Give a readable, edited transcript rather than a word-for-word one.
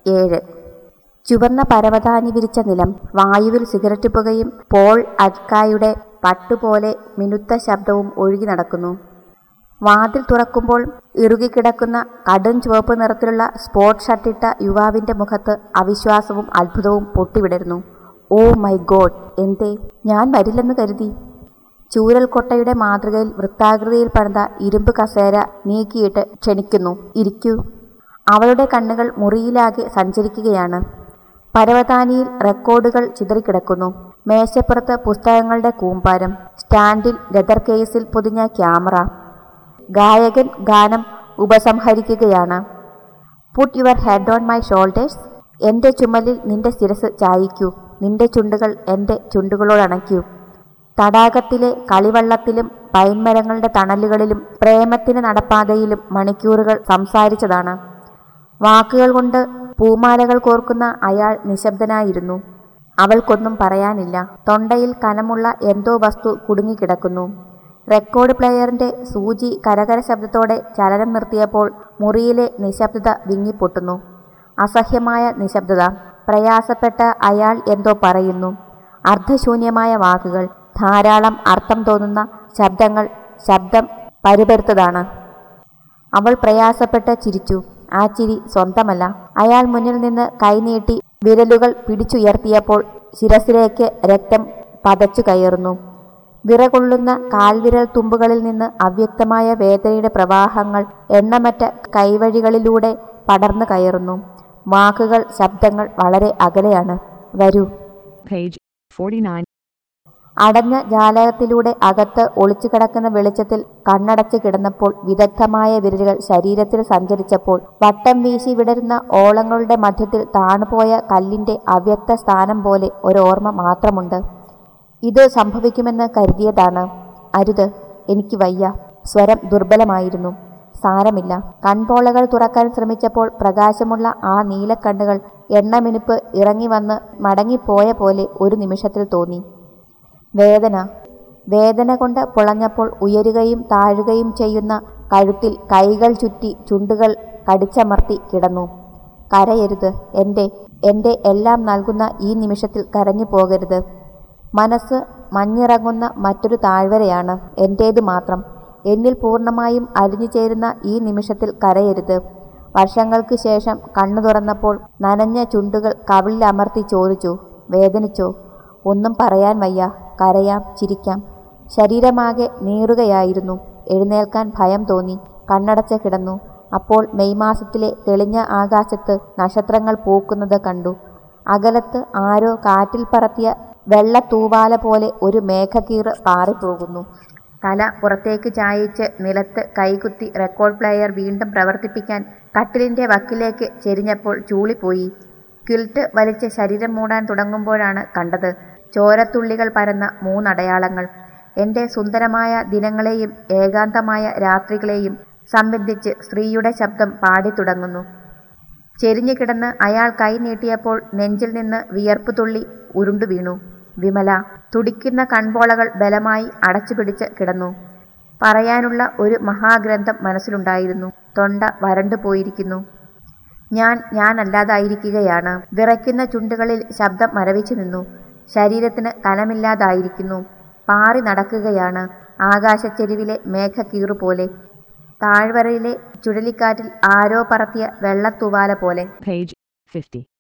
7. ചുവന്ന പരവതാനി വിരിച്ച നിലം, വായുവിൽ സിഗരറ്റ് പുകയും പോൾ അഡ്കായുടെ പട്ടുപോലെ മിനുത്ത ശബ്ദവും ഒഴുകി നടക്കുന്നു. വാതിൽ തുറക്കുമ്പോൾ ഇറുകിക്കിടക്കുന്ന കടും ചുവപ്പ് നിറത്തിലുള്ള സ്പോർട്സ് ഷർട്ടിട്ട യുവാവിൻ്റെ മുഖത്ത് അവിശ്വാസവും അത്ഭുതവും പൊട്ടിവിടരുന്നു. ഓ മൈ ഗോഡ്, എന്തേ? ഞാൻ വരില്ലെന്ന് കരുതി. ചൂരൽ കൊട്ടയുടെ മാതൃകയിൽ വൃത്താകൃതിയിൽ പണിത ഇരുമ്പ് കസേര നീക്കിയിട്ട് ക്ഷണിക്കുന്നു. ഇരിക്കൂ. അവളുടെ കണ്ണുകൾ മുറിയിലാകെ സഞ്ചരിക്കുകയാണ്. പരവതാനിയിൽ റെക്കോർഡുകൾ ചിതറിക്കിടക്കുന്നു. മേശപ്പുറത്ത് പുസ്തകങ്ങളുടെ കൂമ്പാരം, സ്റ്റാൻഡിൽ ലെതർ കേസിൽ പൊതിഞ്ഞ ക്യാമറ. ഗായകൻ ഗാനം ഉപസംഹരിക്കുകയാണ്. Put your head on my shoulders. എൻ്റെ ചുമലിൽ നിന്റെ ശിരസ് ചായിക്കൂ, നിന്റെ ചുണ്ടുകൾ എൻ്റെ ചുണ്ടുകളോടണയ്ക്കൂ. തടാകത്തിലെ കളിവള്ളത്തിലും പൈൻമരങ്ങളുടെ തണലുകളിലും പ്രേമത്തിന് നടപ്പാതയിലും മണിക്കൂറുകൾ സംസാരിച്ചതാണ്. വാക്കുകൾ കൊണ്ട് പൂമാലകൾ കോർക്കുന്ന അയാൾ നിശബ്ദനായിരുന്നു. അവൾക്കൊന്നും പറയാനില്ല. തൊണ്ടയിൽ കനമുള്ള എന്തോ വസ്തു കുടുങ്ങിക്കിടക്കുന്നു. റെക്കോർഡ് പ്ലെയറിന്റെ സൂചി കരകര ശബ്ദത്തോടെ ചലനം നിർത്തിയപ്പോൾ മുറിയിലെ നിശബ്ദത വിങ്ങിപ്പൊട്ടുന്നു. അസഹ്യമായ നിശബ്ദത. പ്രയാസപ്പെട്ട അയാൾ എന്തോ പറയുന്നു. അർത്ഥശൂന്യമായ വാക്കുകൾ, ധാരാളം അർത്ഥം തോന്നുന്ന ശബ്ദങ്ങൾ. ശബ്ദം പരുപരുത്തതാണ്. അവൾ പ്രയാസപ്പെട്ട് ചിരിച്ചു. ആ ചിരി സ്വന്തമല്ല. അയാൾ മുന്നിൽ നിന്ന് കൈനീട്ടി വിരലുകൾ പിടിച്ചുയർത്തിയപ്പോൾ ശിരസിലേക്ക് രക്തം പതച്ചു കയറുന്നു. വിറകൊള്ളുന്ന കാൽവിരൽ തുമ്പുകളിൽ നിന്ന് അവ്യക്തമായ വേദനയുടെ പ്രവാഹങ്ങൾ എണ്ണമറ്റ കൈവഴികളിലൂടെ പടർന്നു കയറുന്നു. വാക്കുകൾ, ശബ്ദങ്ങൾ വളരെ അകലെയാണ്. വരൂ. അടഞ്ഞ ജാലകത്തിലൂടെ അകത്ത് ഒളിച്ചു കിടക്കുന്ന വെളിച്ചത്തിൽ കണ്ണടച്ച് കിടന്നപ്പോൾ വിദഗ്ധമായ വിരലുകൾ ശരീരത്തിൽ സഞ്ചരിച്ചപ്പോൾ വട്ടം വീശി വിടരുന്ന ഓളങ്ങളുടെ മധ്യത്തിൽ താണുപോയ കല്ലിന്റെ അവ്യക്ത സ്ഥാനം പോലെ ഒരോർമ്മ മാത്രമുണ്ട്. ഇത് സംഭവിക്കുമെന്ന് കരുതിയതാണ്. അരുത്, എനിക്ക് വയ്യ. സ്വരം ദുർബലമായിരുന്നു. സാരമില്ല. കൺപോളകൾ തുറക്കാൻ ശ്രമിച്ചപ്പോൾ പ്രകാശമുള്ള ആ നീലക്കണ്ണുകൾ എണ്ണമിനുപ്പ് ഇറങ്ങി വന്ന് മടങ്ങിപ്പോയ പോലെ ഒരു നിമിഷത്തിൽ തോന്നി. വേദന കൊണ്ട് പുളഞ്ഞപ്പോൾ ഉയരുകയും താഴുകയും ചെയ്യുന്ന കഴുത്തിൽ കൈകൾ ചുറ്റി ചുണ്ടുകൾ കടിച്ചമർത്തി കിടന്നു. കരയരുത്. എൻ്റെ എല്ലാം നൽകുന്ന ഈ നിമിഷത്തിൽ കരഞ്ഞു പോകരുത്. മനസ്സ് മഞ്ഞിറങ്ങുന്ന മറ്റൊരു താഴ്വരയാണ്, എൻ്റേത് മാത്രം. എന്നിൽ പൂർണ്ണമായും അലിഞ്ഞു ചേരുന്ന ഈ നിമിഷത്തിൽ കരയരുത്. വർഷങ്ങൾക്ക് ശേഷം കണ്ണു തുറന്നപ്പോൾ നനഞ്ഞ ചുണ്ടുകൾ കവിളിൽ അമർത്തി ചോദിച്ചു, വേദനിച്ചോ? ഒന്നും പറയാൻ വയ്യ. കരയാം, ചിരിക്കാം. ശരീരമാകെ നീറുകയായിരുന്നു. എഴുന്നേൽക്കാൻ ഭയം തോന്നി. കണ്ണടച്ച് കിടന്നു. അപ്പോൾ മെയ് മാസത്തിലെ തെളിഞ്ഞ ആകാശത്ത് നക്ഷത്രങ്ങൾ പൂക്കുന്നത് കണ്ടു. അകലത്ത് ആരോ കാറ്റിൽ പറത്തിയ വെള്ള തൂവാല പോലെ ഒരു മേഘക്കീറ് പാറിപ്പോകുന്നു. തല പുറത്തേക്ക് ചായിച്ച് നിലത്ത് കൈകുത്തി റെക്കോർഡ് പ്ലെയർ വീണ്ടും പ്രവർത്തിപ്പിക്കാൻ കട്ടിലിന്റെ വക്കിലേക്ക് ചെരിഞ്ഞപ്പോൾ ചൂളിപ്പോയി. ക്വിൽറ്റ് വലിച്ച് ശരീരം മൂടാൻ തുടങ്ങുമ്പോഴാണ് കണ്ടത് ചോരത്തുള്ളികൾ പരന്ന 3 അടയാളങ്ങൾ. എൻ്റെ സുന്ദരമായ ദിനങ്ങളെയും ഏകാന്തമായ രാത്രികളെയും സംബന്ധിച്ച് സ്ത്രീയുടെ ശബ്ദം പാടിത്തുടങ്ങുന്നു. ചെരിഞ്ഞു കിടന്ന് അയാൾ കൈ നീട്ടിയപ്പോൾ നെഞ്ചിൽ നിന്ന് വിയർപ്പ് തുള്ളി ഉരുണ്ടു വീണു. വിമല. തുടിക്കുന്ന കൺപോളകൾ ബലമായി അടച്ചുപിടിച്ച് കിടന്നു. പറയാനുള്ള ഒരു മഹാഗ്രന്ഥം മനസ്സിലുണ്ടായിരുന്നു. തൊണ്ട വരണ്ടു പോയിരിക്കുന്നു. ഞാനല്ലാതായിരിക്കുകയാണ്. വിറയ്ക്കുന്ന ചുണ്ടുകളിൽ ശബ്ദം മരവിച്ചു നിന്നു. ശരീരത്തിന് കനമില്ലാതായിരിക്കുന്നു. പാറി നടക്കുകയാണ്. ആകാശച്ചെരിവിലെ മേഘക്കീറുപോലെ. താഴ്വരയിലെ ചുഴലിക്കാറ്റിൽ ആരോ പറത്തിയ വെള്ളത്തൂവാല പോലെ.